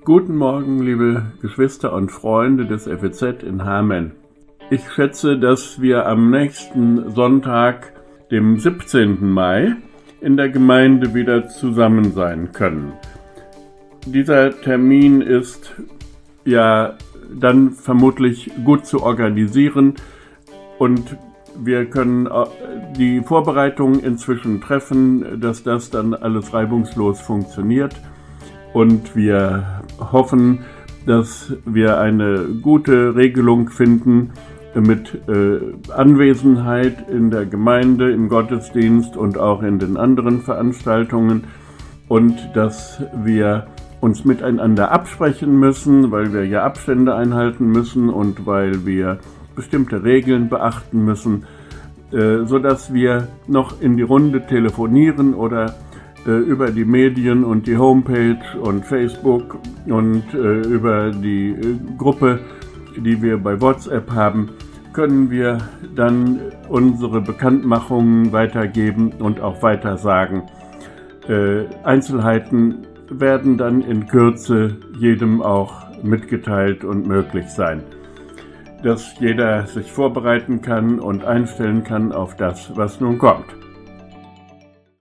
Guten Morgen, liebe Geschwister und Freunde des FEZ in Hameln. Ich schätze, dass wir am nächsten Sonntag, dem 17. Mai, in der Gemeinde wieder zusammen sein können. Dieser Termin ist ja dann vermutlich gut zu organisieren und wir können die Vorbereitungen inzwischen treffen, dass das dann alles reibungslos funktioniert. Und wir hoffen, dass wir eine gute Regelung finden mit Anwesenheit in der Gemeinde, im Gottesdienst und auch in den anderen Veranstaltungen und dass wir uns miteinander absprechen müssen, weil wir ja Abstände einhalten müssen und weil wir bestimmte Regeln beachten müssen, sodass wir noch in die Runde telefonieren oder über die Medien und die Homepage und Facebook und über die Gruppe, die wir bei WhatsApp haben, können wir dann unsere Bekanntmachungen weitergeben und auch weiter sagen. Einzelheiten werden dann in Kürze jedem auch mitgeteilt und möglich sein, dass jeder sich vorbereiten kann und einstellen kann auf das, was nun kommt.